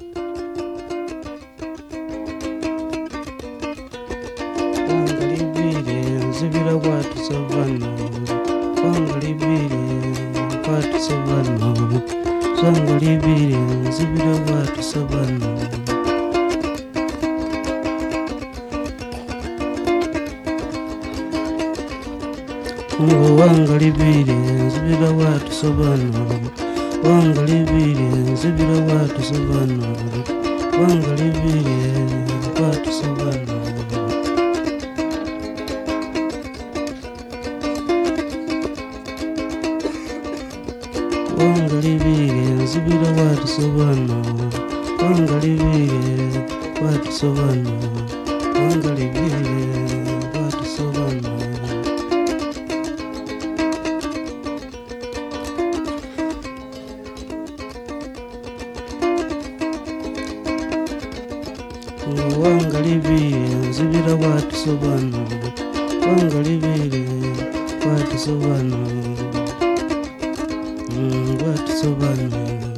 Wangalibire nzibira kwatusavano, wangalibire kwatusavano, wangalibire nzibira kwatusavano. Wangalibire nzibira kwatusavano, wangalibire nzibira kwatusavano, wangalibire kwatusavano. Wangalibire nzibira kwatusavano, wangalibire kwatusavano, wangalibire kwatusavano. Wangalibire nzibira kwatusavano, wangalibire kwatusavano, kwatusavano.